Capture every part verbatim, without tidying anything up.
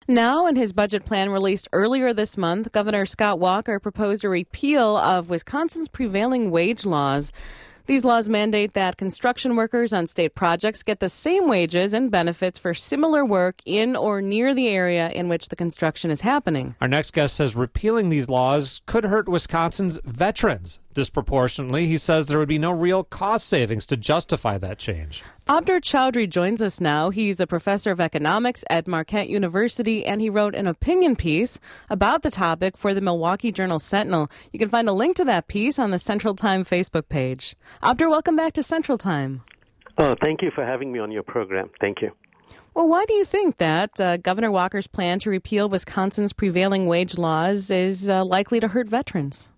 Now, in his budget plan released earlier this month, Governor Scott Walker proposed a repeal of Wisconsin's prevailing wage laws. These laws mandate that construction workers on state projects get the same wages and benefits for similar work in or near the area in which the construction is happening. Our next guest says repealing these laws could hurt Wisconsin's veterans disproportionately. He says there would be no real cost savings to justify that change. Abdur Chowdhury joins us now. He's a professor of economics at Marquette University, and he wrote an opinion piece about the topic for the Milwaukee Journal-Sentinel. You can find a link to that piece on the Central Time Facebook page. Abdur, welcome back to Central Time. Oh, thank you for having me on your program. Thank you. Well, why do you think that uh, Governor Walker's plan to repeal Wisconsin's prevailing wage laws is uh, likely to hurt veterans?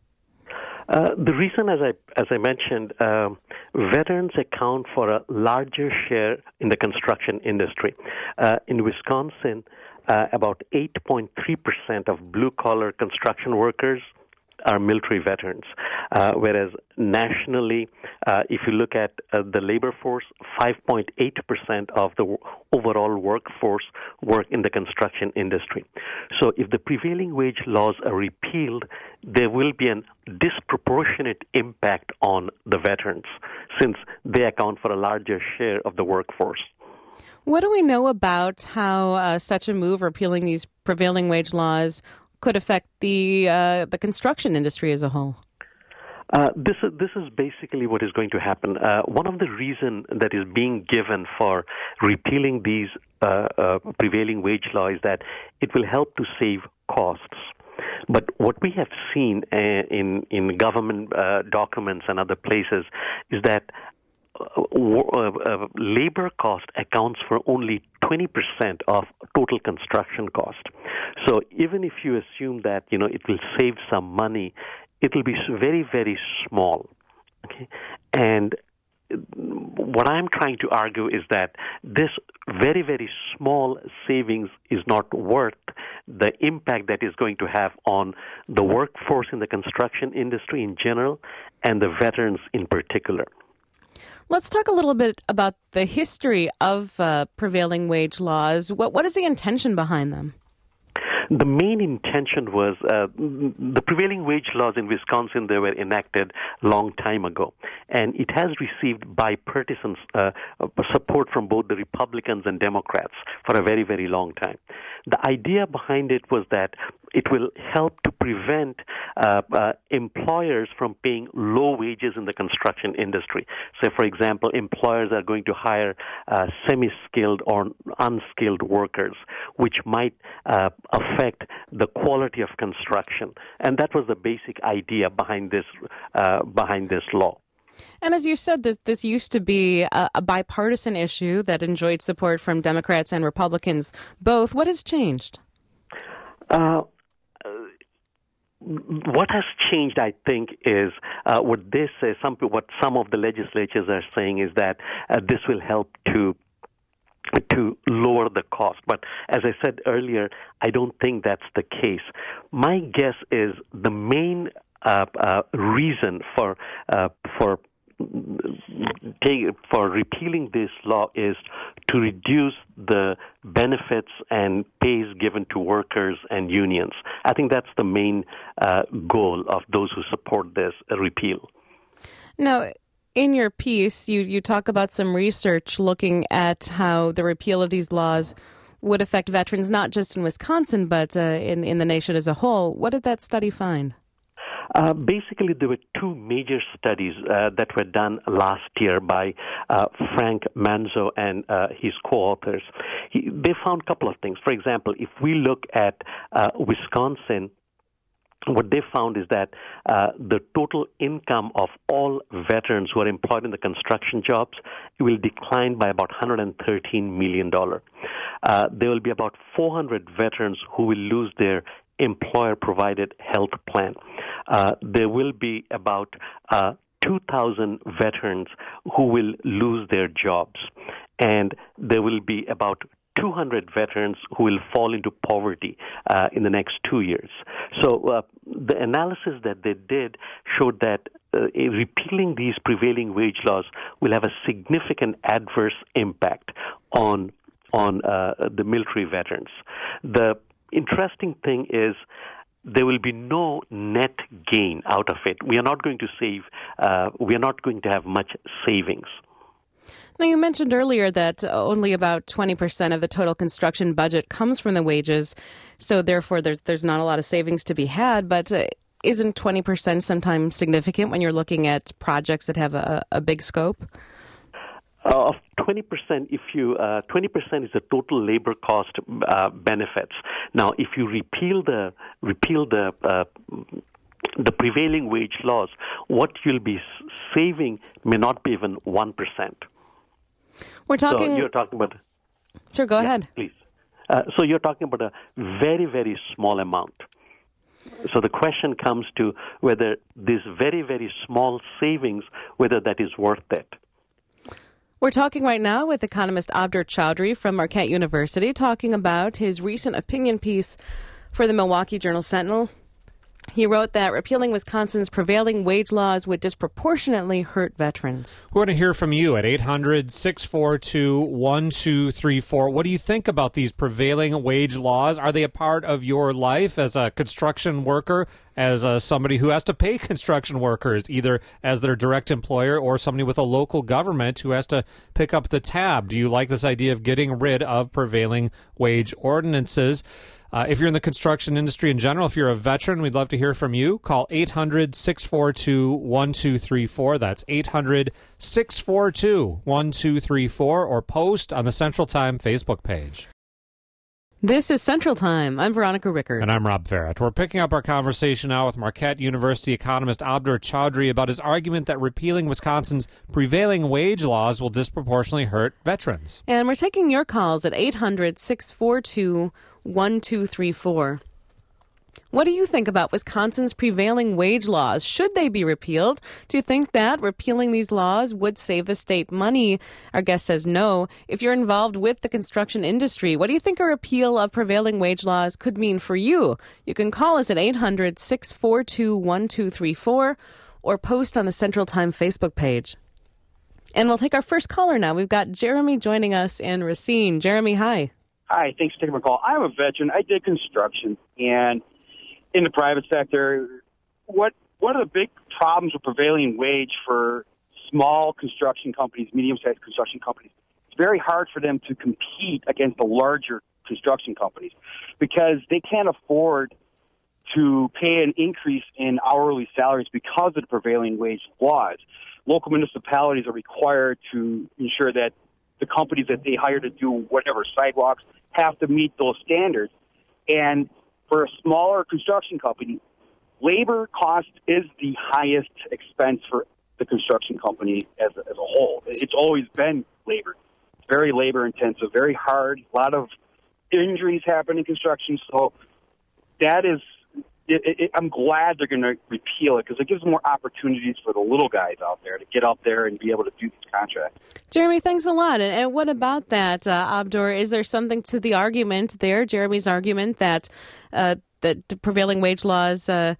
Uh, the reason, as I as I mentioned, um, veterans account for a larger share in the construction industry. Uh, in Wisconsin, uh, about eight point three percent of blue-collar construction workers are military veterans, uh, whereas nationally, uh, if you look at uh, the labor force, five point eight percent of the w- overall workforce work in the construction industry. So if the prevailing wage laws are repealed, there will be a disproportionate impact on the veterans, since they account for a larger share of the workforce. What do we know about how uh, such a move, repealing these prevailing wage laws, could affect the uh, the construction industry as a whole? Uh, this is this is basically what is going to happen. Uh, one of the reasons that is being given for repealing these uh, uh, prevailing wage laws is that it will help to save costs. But what we have seen uh, in in government uh, documents and other places is that Uh, uh, uh, labor cost accounts for only twenty percent of total construction cost. So even if you assume that, you know, it will save some money, it will be very, very small. Okay? And what I'm trying to argue is that this very, very small savings is not worth the impact that is going to have on the workforce in the construction industry in general and the veterans in particular. Let's talk a little bit about the history of uh, prevailing wage laws. What What is the intention behind them? The main intention was uh, the prevailing wage laws in Wisconsin, they were enacted a long time ago, and it has received bipartisan uh, support from both the Republicans and Democrats for a very, very long time. The idea behind it was that it will help to prevent uh, uh, employers from paying low wages in the construction industry. So, for example, employers are going to hire uh, semi-skilled or unskilled workers, which might uh, affect the quality of construction. And that was the basic idea behind this uh, behind this law. And as you said, this, this used to be a, a bipartisan issue that enjoyed support from Democrats and Republicans both. What has changed? Uh, What has changed, I think, is uh, what this is. Some what some of the legislatures are saying is that uh, this will help to to lower the cost. But as I said earlier, I don't think that's the case. My guess is the main uh, uh, reason for uh, for for repealing this law is to reduce the benefits and pays given to workers and unions. I think that's the main uh, goal of those who support this repeal. Now, in your piece, you, you talk about some research looking at how the repeal of these laws would affect veterans, not just in Wisconsin, but uh, in, in the nation as a whole. What did that study find? Uh, basically, there were two major studies uh, that were done last year by uh, Frank Manzo and uh, his co-authors. He, they found a couple of things. For example, if we look at uh, Wisconsin, what they found is that uh, the total income of all veterans who are employed in the construction jobs will decline by about one hundred thirteen million dollars. Uh, there will be about four hundred veterans who will lose their employer-provided health plan. Uh, there will be about uh, two thousand veterans who will lose their jobs, and there will be about two hundred veterans who will fall into poverty uh, in the next two years. So uh, the analysis that they did showed that uh, repealing these prevailing wage laws will have a significant adverse impact on on uh, the military veterans. The interesting thing is there will be no net gain out of it. We are not going to save, uh, we are not going to have much savings. Now, you mentioned earlier that only about twenty percent of the total construction budget comes from the wages, so therefore there's there's not a lot of savings to be had, but uh, isn't twenty percent sometimes significant when you're looking at projects that have a, a big scope? Uh, of twenty percent, if you uh, twenty percent is the total labor cost uh, benefits. Now, if you repeal the repeal the uh, the prevailing wage laws, what you'll be saving may not be even one percent. We're talking. So you're talking about. Sure, go yeah, ahead. Please. Uh, so you're talking about a very, very small amount. So the question comes to whether this very, very small savings, whether that is worth it. We're talking right now with economist Abdur Chowdhury from Marquette University, talking about his recent opinion piece for the Milwaukee Journal-Sentinel. He wrote that repealing Wisconsin's prevailing wage laws would disproportionately hurt veterans. We want to hear from you at eight hundred, six four two, one two three four. What do you think about these prevailing wage laws? Are they a part of your life as a construction worker, as a, somebody who has to pay construction workers, either as their direct employer or somebody with a local government who has to pick up the tab? Do you like this idea of getting rid of prevailing wage ordinances? Uh, if you're in the construction industry in general, if you're a veteran, we'd love to hear from you. Call eight hundred, six four two, one two three four. That's eight hundred, six four two, one two three four, or post on the Central Time Facebook page. This is Central Time. I'm Veronica Rickert. And I'm Rob Farrett. We're picking up our conversation now with Marquette University economist Abdur Chowdhury about his argument that repealing Wisconsin's prevailing wage laws will disproportionately hurt veterans. And we're taking your calls at eight hundred, six four two, one two three four. What do you think about Wisconsin's prevailing wage laws? Should they be repealed? Do you think that repealing these laws would save the state money? Our guest says no. If you're involved with the construction industry, what do you think a repeal of prevailing wage laws could mean for you? You can call us at eight hundred, six four two, one two three four or post on the Central Time Facebook page. And we'll take our first caller now. We've got Jeremy joining us in Racine. Jeremy, hi. Hi, thanks for taking my call. I'm a veteran. I did construction, and in the private sector, what what are the big problems with prevailing wage for small construction companies, medium-sized construction companies? It's very hard for them to compete against the larger construction companies because they can't afford to pay an increase in hourly salaries because of the prevailing wage laws. Local municipalities are required to ensure that the companies that they hire to do whatever, sidewalks, have to meet those standards. And for a smaller construction company, labor cost is the highest expense for the construction company as a, as a whole. It's always been labor. It's very labor intensive, very hard. A lot of injuries happen in construction. So that is, it, it, I'm glad they're going to repeal it because it gives more opportunities for the little guys out there to get out there and be able to do these contracts. Jeremy, thanks a lot. And, and what about that, uh, Abdur? Is there something to the argument there, Jeremy's argument, that uh, that the prevailing wage laws uh,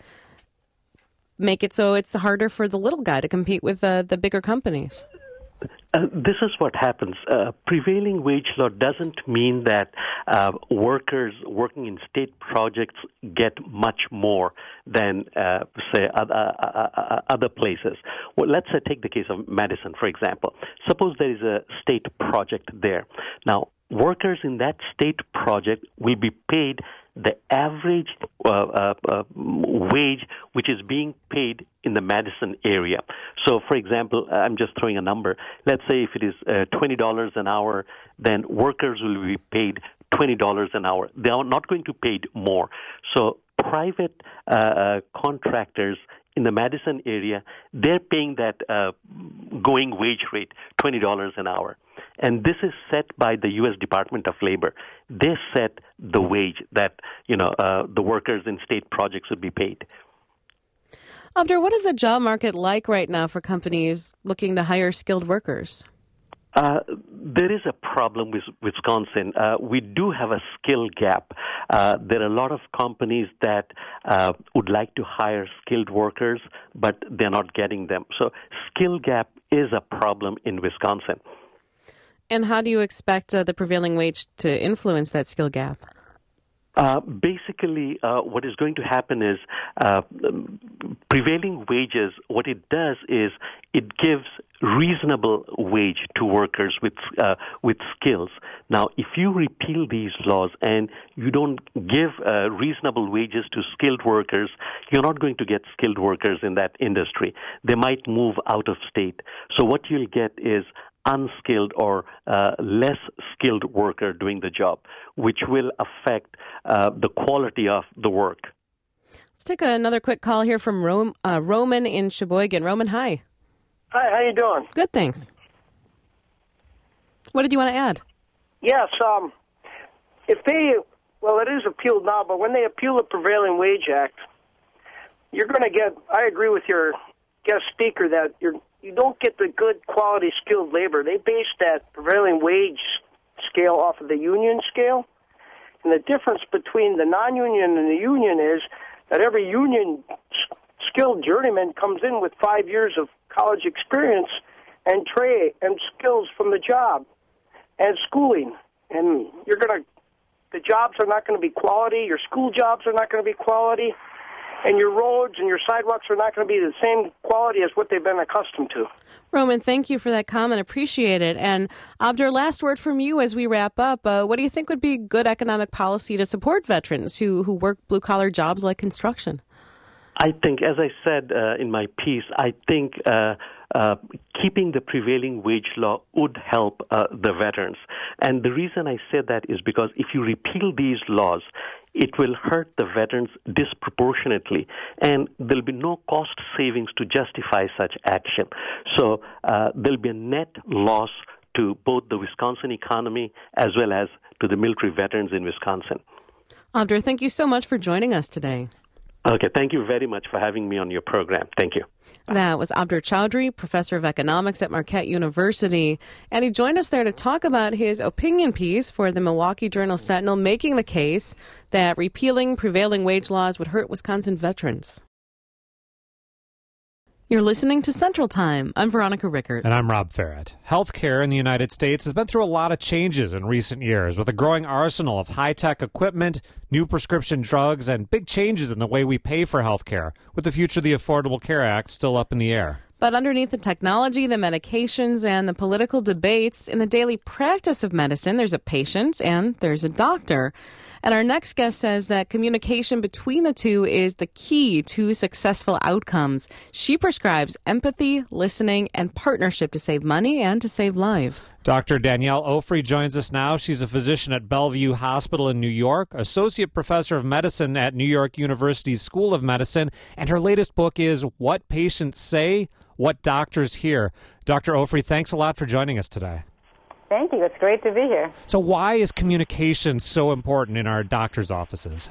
make it so it's harder for the little guy to compete with uh, the bigger companies? Uh, this is what happens. Uh, prevailing wage law doesn't mean that uh, workers working in state projects get much more than, uh, say, other, uh, other places. Well, let's uh, take the case of Madison, for example. Suppose there is a state project there. Now, workers in that state project will be paid the average uh, uh, uh, wage which is being paid in the Madison area. So, for example, I'm just throwing a number. Let's say if it is uh, twenty dollars an hour, then workers will be paid twenty dollars an hour. They are not going to be paid more. So private uh, uh, contractors in the Madison area, they're paying that uh, going wage rate, twenty dollars an hour. And this is set by the U S Department of Labor. They set the wage that, you know, uh, the workers in state projects would be paid. Abdur, what is the job market like right now for companies looking to hire skilled workers? Uh, there is a problem with Wisconsin. Uh, we do have a skill gap. Uh, there are a lot of companies that uh, would like to hire skilled workers, but they're not getting them. So skill gap is a problem in Wisconsin. And how do you expect uh, the prevailing wage to influence that skill gap? Uh, basically, uh, what is going to happen is uh, prevailing wages, what it does is it gives reasonable wage to workers with uh, with skills. Now, if you repeal these laws and you don't give uh, reasonable wages to skilled workers, you're not going to get skilled workers in that industry. They might move out of state. So what you'll get is unskilled or uh, less skilled worker doing the job, which will affect uh, the quality of the work. Let's take another quick call here from Ro- uh, Roman in Sheboygan. Roman, hi. Hi, how you doing? Good, thanks. What did you want to add? Yes, um, if they, well, it is appealed now, but when they appeal the Prevailing Wage Act, you're going to get, I agree with your guest speaker that you're you don't get the good quality skilled labor. They base that prevailing wage scale off of the union scale. And the difference between the non-union and the union is that every union skilled journeyman comes in with five years of college experience and trade and skills from the job and schooling. And you're going to, the jobs are not going to be quality. Your school jobs are not going to be quality. And your roads and your sidewalks are not going to be the same quality as what they've been accustomed to. Roman, thank you for that comment. Appreciate it. And Abdur, last word from you as we wrap up. Uh, what do you think would be good economic policy to support veterans who, who work blue-collar jobs like construction? I think, as I said uh, in my piece, I think uh, uh, keeping the prevailing wage law would help uh, the veterans. And the reason I say that is because if you repeal these laws, it will hurt the veterans disproportionately, and there'll be no cost savings to justify such action. So uh, there'll be a net loss to both the Wisconsin economy as well as to the military veterans in Wisconsin. Abdur, thank you so much for joining us today. Okay, thank you very much for having me on your program. Thank you. That was Abdur Chowdhury, professor of economics at Marquette University, and he joined us there to talk about his opinion piece for the Milwaukee Journal-Sentinel, making the case that repealing prevailing wage laws would hurt Wisconsin veterans. You're listening to Central Time. I'm Veronica Rickert. And I'm Rob Farrett. Healthcare in the United States has been through a lot of changes in recent years, with a growing arsenal of high-tech equipment, new prescription drugs, and big changes in the way we pay for healthcare, with the future of the Affordable Care Act still up in the air. But underneath the technology, the medications, and the political debates, in the daily practice of medicine, there's a patient and there's a doctor. And our next guest says that communication between the two is the key to successful outcomes. She prescribes empathy, listening, and partnership to save money and to save lives. Doctor Danielle Ofri joins us now. She's a physician at Bellevue Hospital in New York, associate professor of medicine at New York University's School of Medicine, and her latest book is What Patients Say, What Doctors Hear. Doctor Ofri, thanks a lot for joining us today. Thank you. It's great to be here. So why is communication so important in our doctor's offices?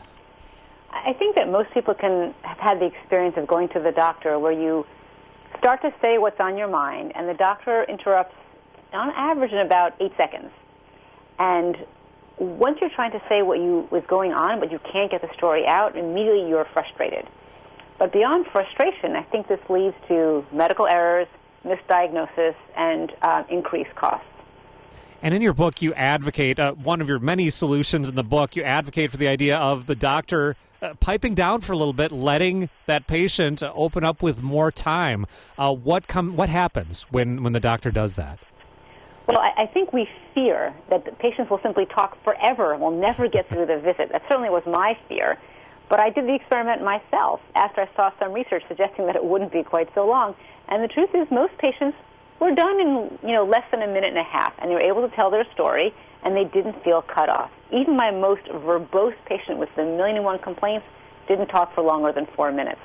I think that most people can have had the experience of going to the doctor where you start to say what's on your mind, and the doctor interrupts on average in about eight seconds. And once you're trying to say what you was going on, but you can't get the story out, immediately you're frustrated. But beyond frustration, I think this leads to medical errors, misdiagnosis, and uh, increased costs. And in your book, you advocate, uh, one of your many solutions in the book, you advocate for the idea of the doctor uh, piping down for a little bit, letting that patient uh, open up with more time. Uh, what com- what happens when, when the doctor does that? Well, I, I think we fear that the patients will simply talk forever and will never get through the visit. That certainly was my fear. But I did the experiment myself after I saw some research suggesting that it wouldn't be quite so long. And the truth is most patients were done in, you know, less than a minute and a half, and they were able to tell their story, and they didn't feel cut off. Even my most verbose patient with the million and one complaints didn't talk for longer than four minutes.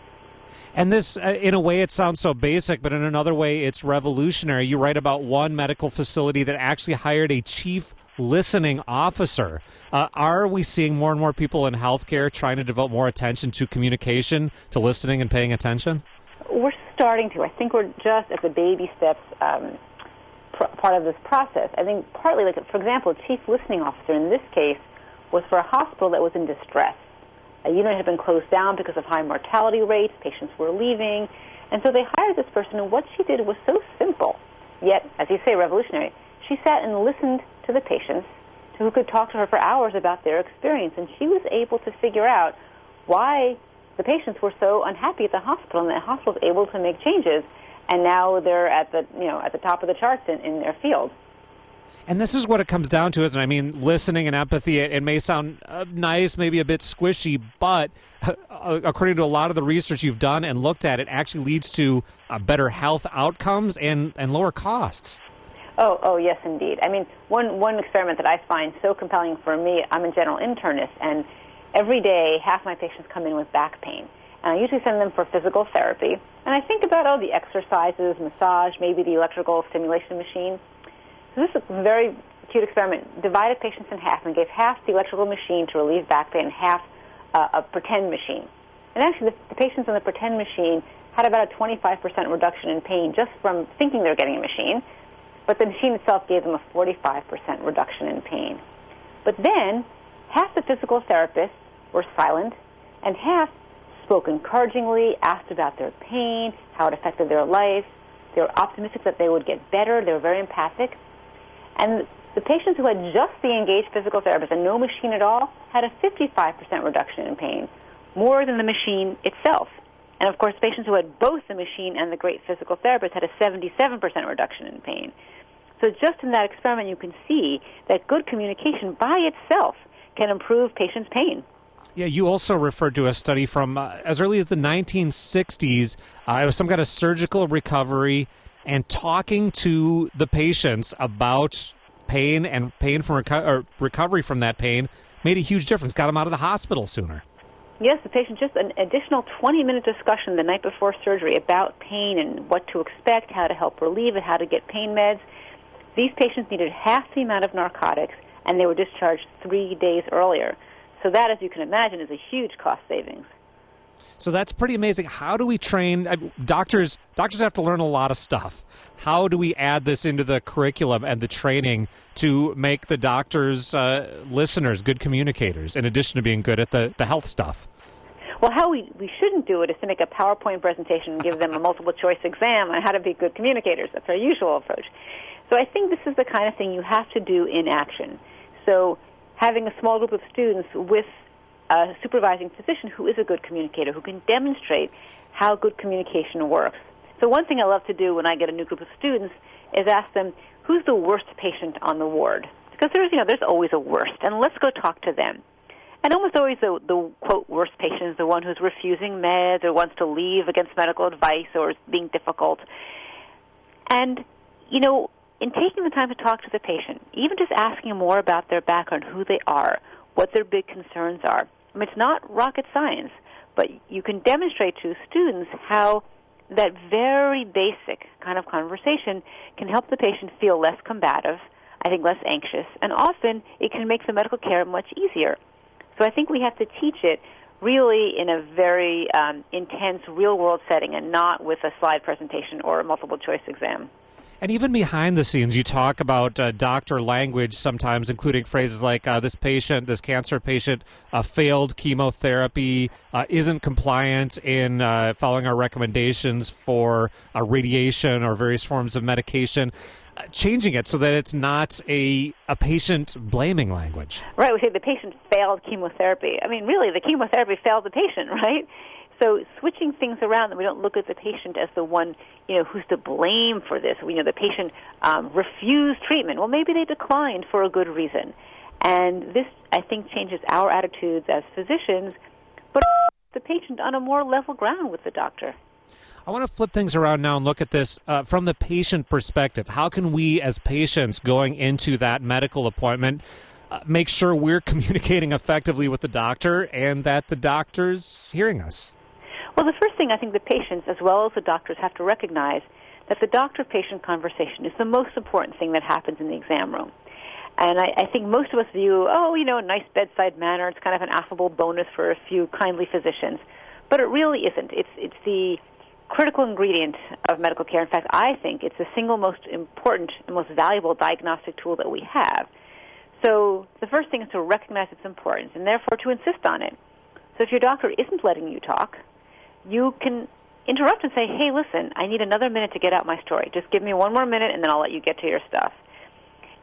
And this, uh, in a way, it sounds so basic, but in another way, it's revolutionary. You write about one medical facility that actually hired a chief listening officer. Uh, are we seeing more and more people in healthcare trying to devote more attention to communication, to listening and paying attention? We're starting to. I think we're just at the baby steps um, pr- part of this process. I think partly, like for example, a chief listening officer in this case was for a hospital that was in distress. A unit had been closed down because of high mortality rates. Patients were leaving. And so they hired this person, and what she did was so simple, yet, as you say, revolutionary. she sat and listened to the patients who could talk to her for hours about their experience, and she was able to figure out why the patients were so unhappy at the hospital, and the hospital was able to make changes, and now they're at the you know at the top of the charts in, in their field. And this is what it comes down to, isn't it? I mean, listening and empathy, it, it may sound uh, nice, maybe a bit squishy, but uh, according to a lot of the research you've done and looked at, it actually leads to uh, better health outcomes and, and lower costs. Oh, oh, yes, indeed. I mean, one, one experiment that I find so compelling for me, I'm a general internist, and every day half my patients come in with back pain. And I usually send them for physical therapy. And I think about, oh, the exercises, massage, maybe the electrical stimulation machine. So this is a very cute experiment. Divided patients in half and gave half the electrical machine to relieve back pain and half uh, a pretend machine. And actually, the, the patients in the pretend machine had about a twenty-five percent reduction in pain just from thinking they were getting a machine. But the machine itself gave them a forty-five percent reduction in pain. But then, half the physical therapists were silent, and half spoke encouragingly, asked about their pain, how it affected their life. They were optimistic that they would get better. They were very empathic. And the patients who had just the engaged physical therapist and no machine at all had a fifty-five percent reduction in pain, more than the machine itself. And, of course, patients who had both the machine and the great physical therapist had a seventy-seven percent reduction in pain. So just in that experiment, you can see that good communication by itself can improve patients' pain. Yeah, you also referred to a study from uh, as early as the nineteen sixties. Uh, it was some kind of surgical recovery, and talking to the patients about pain and pain from reco- or recovery from that pain made a huge difference, got them out of the hospital sooner. Yes, the patient, just an additional twenty-minute discussion the night before surgery about pain and what to expect, how to help relieve it, how to get pain meds. These patients needed half the amount of narcotics, and they were discharged three days earlier. So that, as you can imagine, is a huge cost savings. So that's pretty amazing. How do we train uh, doctors? Doctors have to learn a lot of stuff. How do we add this into the curriculum and the training to make the doctors uh, listeners, good communicators, in addition to being good at the, the health stuff? Well, how we, we shouldn't do it is to make a PowerPoint presentation and give them a multiple-choice exam on how to be good communicators. That's our usual approach. So I think this is the kind of thing you have to do in action. So having a small group of students with a supervising physician who is a good communicator, who can demonstrate how good communication works. So one thing I love to do when I get a new group of students is ask them, who's the worst patient on the ward? Because there's, you know, there's always a worst, and let's go talk to them. And almost always the, the, quote, worst patient is the one who's refusing meds or wants to leave against medical advice or is being difficult. And, you know, in taking the time to talk to the patient, even just asking more about their background, who they are, what their big concerns are. I mean, it's not rocket science, but you can demonstrate to students how that very basic kind of conversation can help the patient feel less combative, I think less anxious, and often it can make the medical care much easier. So I think we have to teach it really in a very um, intense real-world setting and not with a slide presentation or a multiple-choice exam. And even behind the scenes, you talk about uh, doctor language sometimes, including phrases like uh, this patient, this cancer patient, uh, failed chemotherapy, uh, isn't compliant in uh, following our recommendations for uh, radiation or various forms of medication, uh, changing it so that it's not a, a patient-blaming language. Right, we say the patient failed chemotherapy. I mean, really, the chemotherapy failed the patient, right? So switching things around, that we don't look at the patient as the one, you know, who's to blame for this. You know, the patient um, refused treatment. Well, maybe they declined for a good reason. And this, I think, changes our attitudes as physicians, but the patient on a more level ground with the doctor. I want to flip things around now and look at this uh, from the patient perspective. How can we, as patients going into that medical appointment, uh, make sure we're communicating effectively with the doctor and that the doctor's hearing us? Well, the first thing I think the patients, as well as the doctors, have to recognize that the doctor-patient conversation is the most important thing that happens in the exam room. And I, I think most of us view, oh, you know, a nice bedside manner, it's kind of an affable bonus for a few kindly physicians. But it really isn't. It's, it's the critical ingredient of medical care. In fact, I think it's the single most important and most valuable diagnostic tool that we have. So the first thing is to recognize its importance and therefore to insist on it. So if your doctor isn't letting you talk, you can interrupt and say, hey, listen, I need another minute to get out my story. Just give me one more minute, and then I'll let you get to your stuff.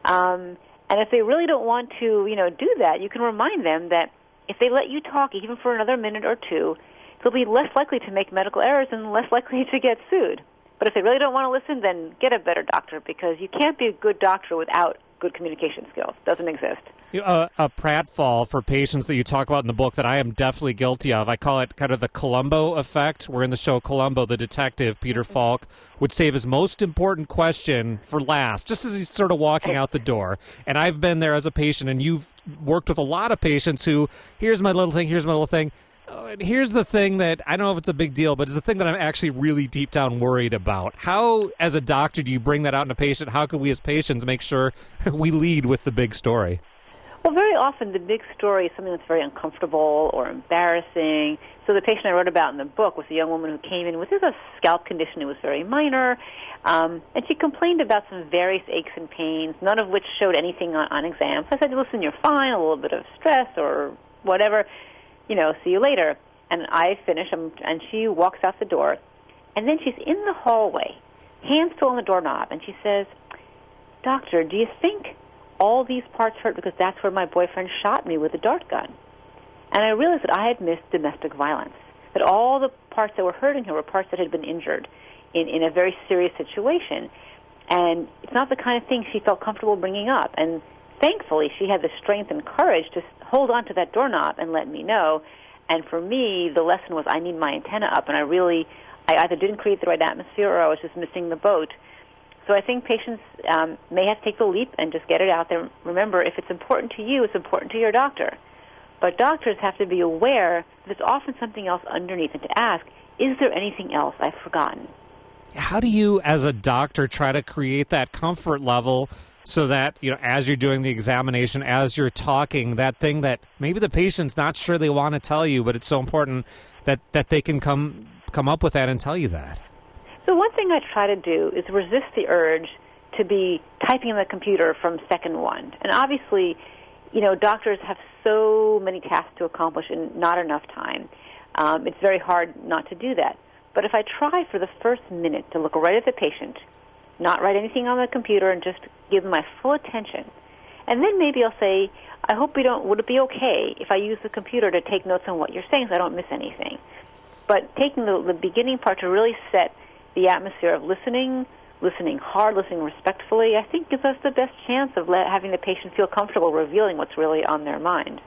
Um, and if they really don't want to, you know, do that, you can remind them that if they let you talk even for another minute or two, they'll be less likely to make medical errors and less likely to get sued. But if they really don't want to listen, then get a better doctor, because you can't be a good doctor without good communication skills. It doesn't exist. You know, a, a pratfall for patients that you talk about in the book that I am definitely guilty of. I call it kind of the Columbo effect, where in the show Columbo, the detective, Peter Falk, would save his most important question for last, just as he's sort of walking out the door. And I've been there as a patient, and you've worked with a lot of patients who, here's my little thing, here's my little thing. Oh, and here's the thing that, I don't know if it's a big deal, but it's the thing that I'm actually really deep down worried about. How, as a doctor, do you bring that out in a patient? How can we as patients make sure we lead with the big story? Well, very often the big story is something that's very uncomfortable or embarrassing. So the patient I wrote about in the book was a young woman who came in with a scalp condition. It was very minor, um, and she complained about some various aches and pains, none of which showed anything on, on exam. So I said, listen, you're fine, a little bit of stress or whatever. You know, see you later. And I finish, and she walks out the door, and then she's in the hallway, hands still on the doorknob, and she says, Doctor, do you think all these parts hurt because that's where my boyfriend shot me with a dart gun? And I realized that I had missed domestic violence, that all the parts that were hurting her were parts that had been injured in, in a very serious situation. And it's not the kind of thing she felt comfortable bringing up. And thankfully, she had the strength and courage to hold on to that doorknob and let me know. And for me, the lesson was I need my antenna up, and I really, I either didn't create the right atmosphere or I was just missing the boat. So I think patients um, may have to take the leap and just get it out there. Remember, if it's important to you, it's important to your doctor. But doctors have to be aware that there's often something else underneath, and to ask, is there anything else I've forgotten? How do you, as a doctor, try to create that comfort level so that, you know, as you're doing the examination, as you're talking, that thing that maybe the patient's not sure they want to tell you, but it's so important that, that they can come come up with that and tell you that? So one thing I try to do is resist the urge to be typing on the computer from second one. And obviously, you know, doctors have so many tasks to accomplish in not enough time. Um, it's very hard not to do that. But if I try for the first minute to look right at the patient, not write anything on the computer, and just give them my full attention, and then maybe I'll say, I hope we don't, would it be okay if I use the computer to take notes on what you're saying so I don't miss anything? But taking the, the beginning part to really set the atmosphere of listening, listening hard, listening respectfully, I think gives us the best chance of let, having the patient feel comfortable revealing what's really on their mind.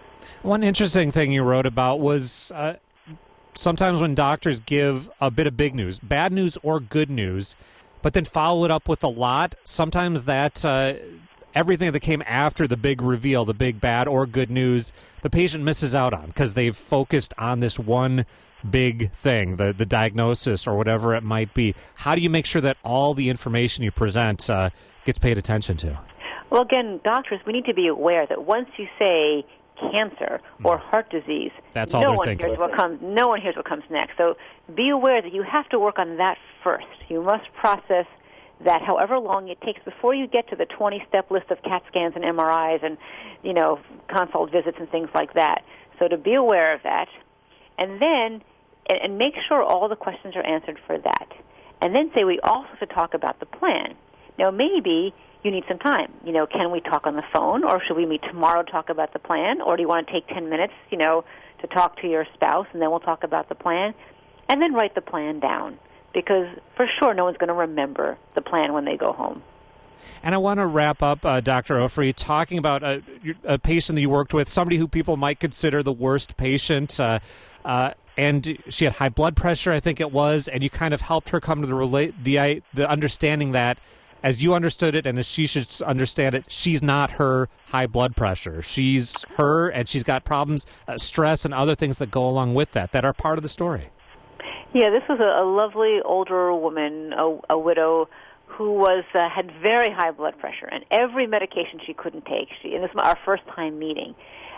One interesting thing you wrote about was uh, sometimes when doctors give a bit of big news, bad news or good news, but then follow it up with a lot, sometimes that uh, everything that came after the big reveal, the big bad or good news, the patient misses out on because they've focused on this one big thing, the the diagnosis or whatever it might be. How do you make sure that all the information you present uh, gets paid attention to? Well, again, doctors, we need to be aware that once you say cancer or heart disease, That's all no they're one thinking. hears what comes. No one hears what comes next. So be aware that you have to work on that first. You must process that however long it takes before you get to the twenty-step list of CAT scans and M R Is and, you know, consult visits and things like that. So to be aware of that, and then and, and make sure all the questions are answered for that. And then say we also have to talk about the plan. Now, maybe you need some time. You know, can we talk on the phone, or should we meet tomorrow to talk about the plan, or do you want to take ten minutes, you know, to talk to your spouse, and then we'll talk about the plan, and then write the plan down, because for sure no one's going to remember the plan when they go home. And I want to wrap up, uh, Doctor Ofri, talking about a, a patient that you worked with, somebody who people might consider the worst patient, uh, uh, and she had high blood pressure, I think it was, and you kind of helped her come to the relate the the understanding that, as you understood it and as she should understand it, she's not her high blood pressure. She's her, and she's got problems, uh, stress, and other things that go along with that, that are part of the story. Yeah, this was a, a lovely older woman, a, a widow, who was uh, had very high blood pressure, and every medication she couldn't take. She, and this was our first time meeting.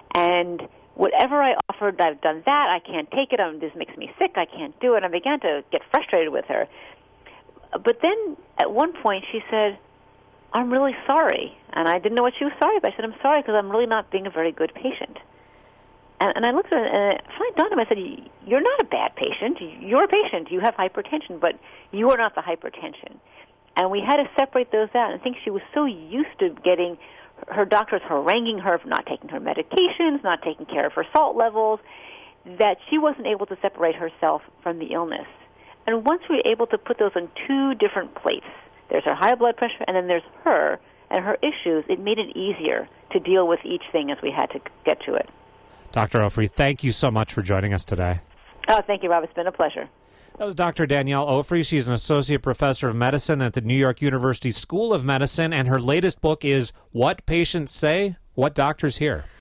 And whatever I offered, I've done that, I can't take it, um, this makes me sick, I can't do it. I began to get frustrated with her. But then at one point she said, I'm really sorry. And I didn't know what she was sorry about. I said, I'm sorry because I'm really not being a very good patient. And, and I looked at her, and it finally dawned on me, I said, you're not a bad patient. You're a patient. You have hypertension, but you are not the hypertension. And we had to separate those out. And I think she was so used to getting her doctors haranguing her for not taking her medications, not taking care of her salt levels, that she wasn't able to separate herself from the illness. And once we were able to put those on two different plates, there's her high blood pressure and then there's her and her issues, it made it easier to deal with each thing as we had to get to it. Doctor Ofri, thank you so much for joining us today. Oh, thank you, Rob. It's been a pleasure. That was Doctor Danielle Ofri. She's an associate professor of medicine at the New York University School of Medicine, and her latest book is What Patients Say, What Doctors Hear.